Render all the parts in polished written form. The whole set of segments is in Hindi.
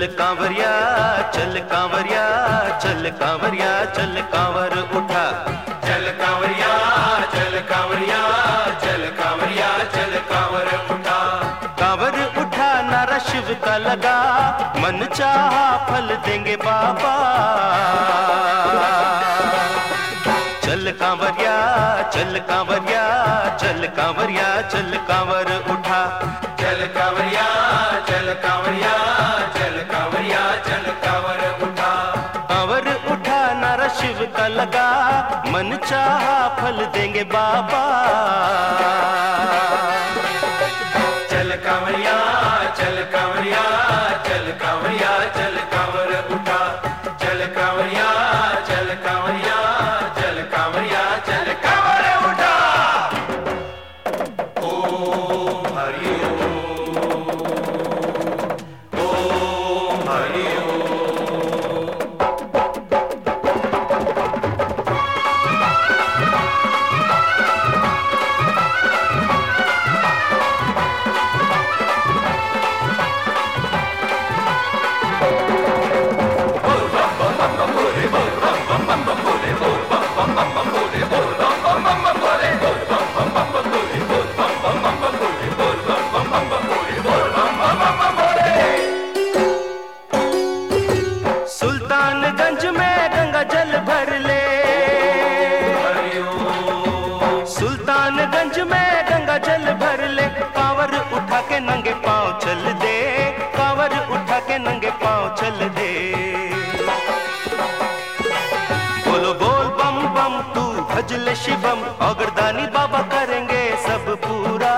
चल कांवरिया चल कांवरिया चल कांवरिया चल कांवर उठा। चल कांवरिया चल कांवरिया चल कांवरिया चल कांवर उठा। कांवर उठा नारा शिव का लगा, मन चाहा फल देंगे बाबा। चल कांवरिया चल कांवरिया चल कांवरिया चल कांवर उठा। चल कांवरिया चल कांवरिया चल कांवरिया चल कांवर उठा। कांवर उठा नारा शिव का लगा, मन चाहा फल देंगे बाबा। चल कांवरिया चल कांवरिया चल कांवरिया चल कांवर उठा। चल कांवरिया चल कांवरिया चल कांवरिया चल कांवर उठा। ओम हरि ओम हरि सुल्तानगंज में गंगा जल भर ले। सुल्तानगंज में गंगा जल भर ले, कांवर उठा के नंगे पांव चल दे। कांवर उठा के नंगे पांव चल दे। बोलो बोल बम बम तू भजले शिवम, औगरदानी बाबा करेंगे सब पूरा।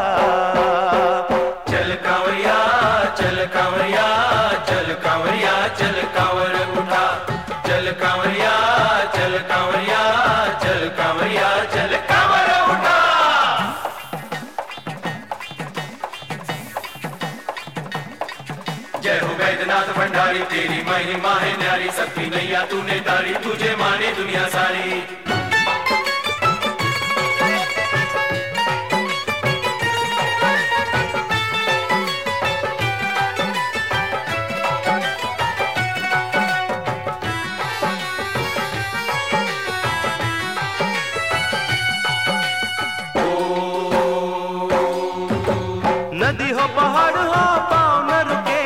चल कांवरिया चल कांवरिया चल कांवरिया चल कांवर उठा। चल कांवरिया चल कांवरिया चल कांवरिया चल कांवर उठा। जय हो वैद्यनाथ भंडारी, तेरी महिमा है न्यारी, सबकी नैया तूने तारी, तुझे माने दुनिया सारी। नदी हो पहाड़ हो पाँव न रुके।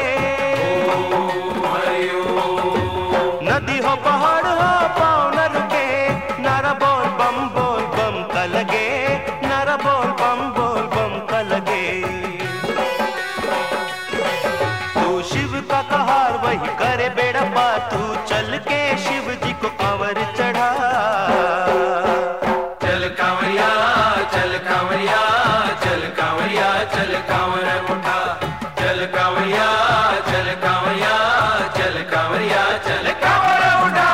नदी हो पहाड़ हो पाँव न रुके, नारा बोल बम का लगे। नारा बोल बम का लगे। तू शिव का कहार वही करे बेड़ा पार, तू चल के शिव जी को कांवर चढ़ा। चल कांवरिया चल कांवरिया चल कांवरिया चल कांवर उठा। चल कांवरिया चल कांवरिया चल कांवरिया चल कांवर उठा।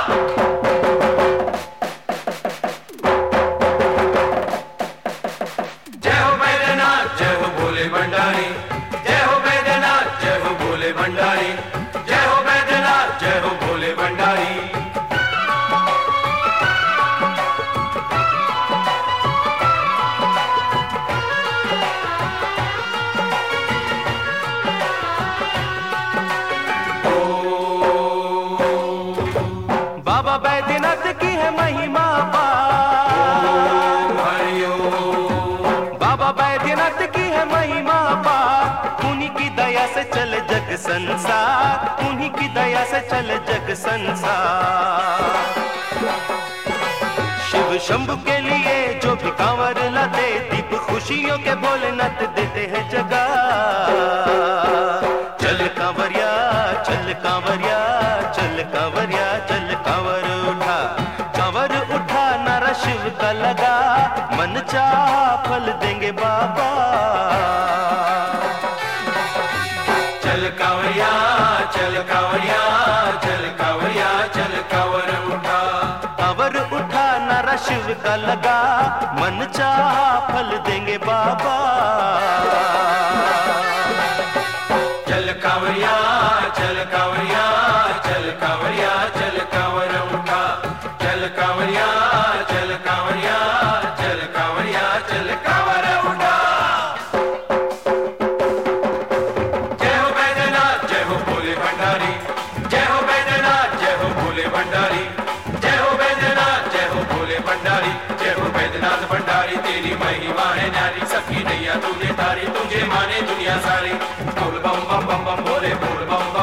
जय हो वैद्यनाथ जय हो भोले भंडारी। जय हो वैद्यनाथ जय हो भोले भंडारी। जय हो वैद्यनाथ जय हो भोले भंडारी। बाबा बैद्यनाथ की है महिमा पार। बाबा बैद्यनाथ की है महिमा पार, उन्हीं की दया से चले जग संसार। उन्हीं की दया से चले जग संसार। शिव शंभु के लिए जो भी कांवर लाते, दीप खुशियों के भोलेनाथ देते हैं जगह। चल कांवरिया चल कांवरिया चल कांवरिया चल कांवर उठा। कांवर उठा नारा शिव का लगा, मन चाहा फल देंगे बाबा। चल कांवरिया चल कांवरिया चल कांवरिया चल कांवर उठा। कांवर उठा नारा शिव का लगा, मन चाहा फल देंगे बाबा। चल कांवरिया चल कांवरिया चल कांवरिया चल कांवर उठा। चल कांवरिया चल कांवरिया चल कांवरिया चल कांवर उठा। जय हो वैद्यनाथ जय हो भोले दुनिया सारी। बोल बम बम बम बम भोले, बोल बम